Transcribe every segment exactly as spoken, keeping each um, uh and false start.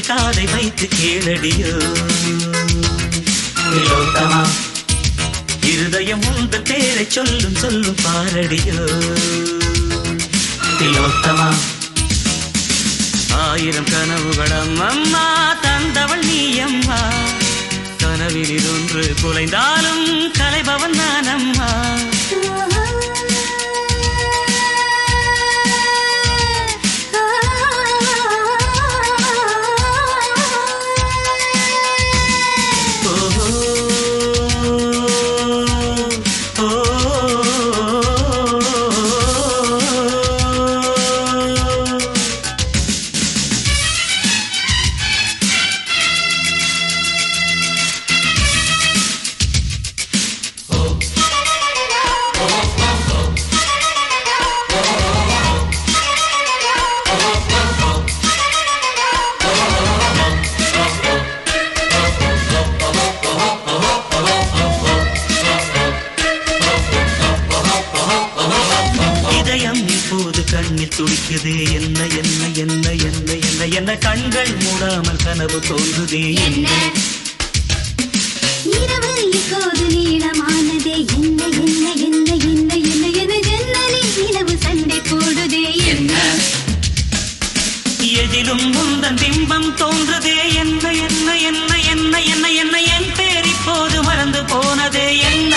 நெஞ்சில் காதை வைத்து கேளடியோ திலோத்தமா இருதயம் உந்த பேரை சொல்லும் சொல்லும் பாரடியோ திலோத்தமா ஆயிரம் கனவுகளம் அம்மா தந்தவள் நீ அம்மா கனவில் ஒன்று குலைந்தாலும் கலைபவன் நான் அம்மா கண்ணில் துடிக்குதே என்ன என்ன என்ன என்ன என்ன என்ன கண்கள் மூடாமல் கனவு தோன்றுதே என்ன இரவு இப்போது நீளமானதே என்ன என்ன என்ன என்ன என்ன என்ன ஜன்னலில் நிலவு சண்டை போடுதே என்ன எதிலும் முந்தன் பிம்பம் தோன்றுதே என்ன என்ன என்ன என்ன என்ன என்ன என் பேர் இப்போது மறந்து போனதே என்ன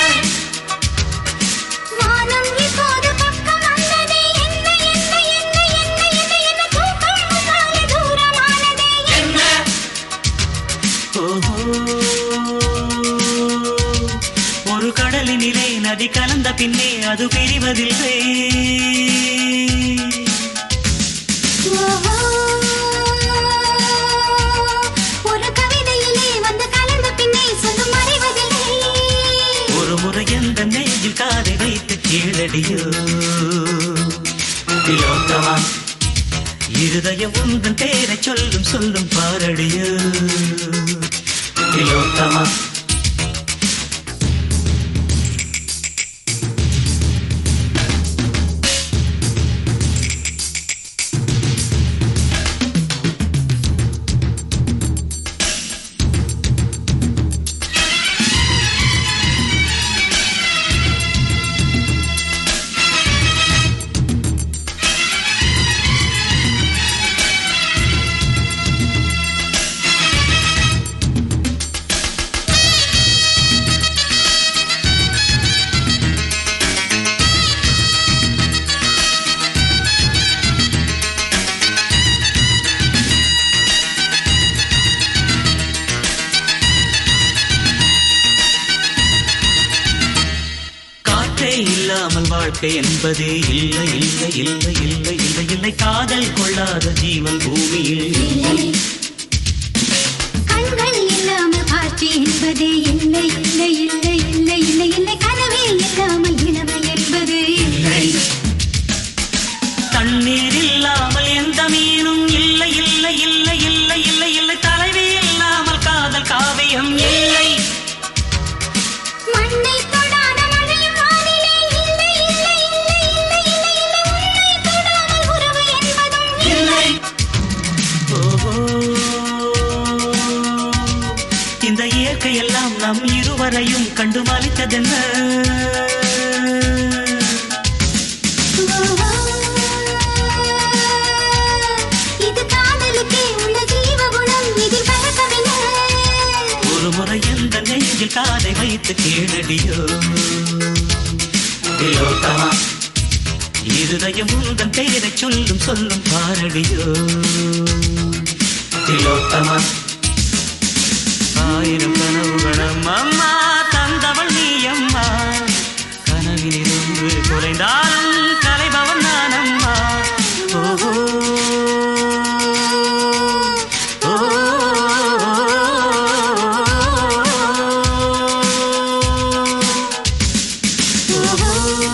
ஒரு கடலினிலே நதி கலந்த பின்னே அது பிரிவதில்லை ஒரு கவிதையிலே வந்து கலந்த பின்னே சொல்லும் மறைவதில்லை ஒரு முறை எந்த நெஞ்சில் காதை வைத்து கேளடியோ திலோத்தமா இருதயம் உந்தன் பேரை சொல்லும் சொல்லும் பாரடியோ திலோத்தமா இல்லாமல் வாழ்க்கை என்பதே இல்லை இல்லை இல்லை இல்லை இல்லை இல்லை காதல் கொள்ளாத ஜீவன் பூமியில் கண்கள் இல்லாமல் காட்சி என்பதே இல்லை இல்லை இல்லை இல்லை இல்லை இல்லை கனவே இல்லாமல் இளமை என்பது இல்லை தண்ணீர் இல்லாமல் எந்த மீனும் இல்லை இல்லை இல்லை இல்லை இல்லை இல்லை தலைவி இல்லாமல் காதல் காவியம் இல்லை மண்ணை தொடாத மழையும் வானிலே இல்லை இல்லை இல்லை இல்லை இல்லை இல்லை உன்னை தொடாமல் உறவு என்பதும் இல்லை இந்த இயற்கையெல்லாம் நம் இருவரையும் கண்டு மலித்ததென்ன இது காதலுக்கே உள்ள ஜீவகுணம் இதில் கலக்கவில்லை ஒரு முறை எந்த நெஞ்சில் காதை வைத்து கேளடியோ திலோத்தமா இருதயம் உந்தன் பெயரை சொல்லும் சொல்லும் பாரடியோ திலோத்தமா ஆயிரம் கனவுகளும் அம்மா தந்தவள் நீ அம்மா கனவினில் ஒன்று குறைந்தாலும் கலைபவன் நான் அம்மா ஓஹோ ஓ